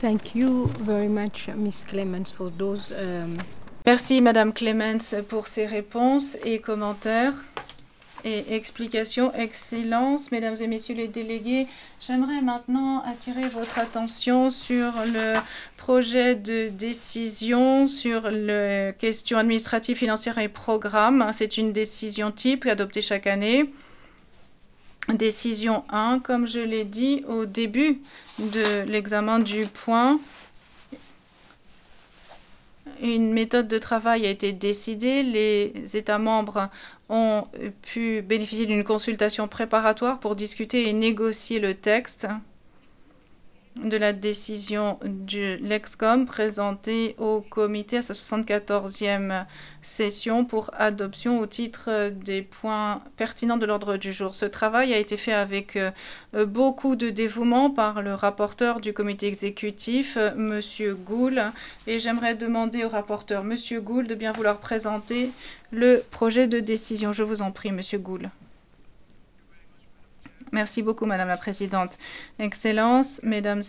Thank you very much, Ms. Clements, for those. Merci, Madame Clements, pour ces réponses et commentaires et explications. Excellence, Mesdames et Messieurs les délégués, j'aimerais maintenant attirer votre attention sur le projet de décision sur les questions administratives, financières et programmes. C'est une décision type adoptée chaque année. Décision 1, comme je l'ai dit au début de l'examen du point, une méthode de travail a été décidée. Les États membres ont pu bénéficier d'une consultation préparatoire pour discuter et négocier le texte de la décision de l'EXCOM présentée au comité à sa 74e session pour adoption au titre des points pertinents de l'ordre du jour. Ce travail a été fait avec beaucoup de dévouement par le rapporteur du comité exécutif, M. Goul, et j'aimerais demander au rapporteur, M. Goul, de bien vouloir présenter le projet de décision. Je vous en prie, M. Goul. Merci beaucoup, Madame la Présidente. Excellences, Mesdames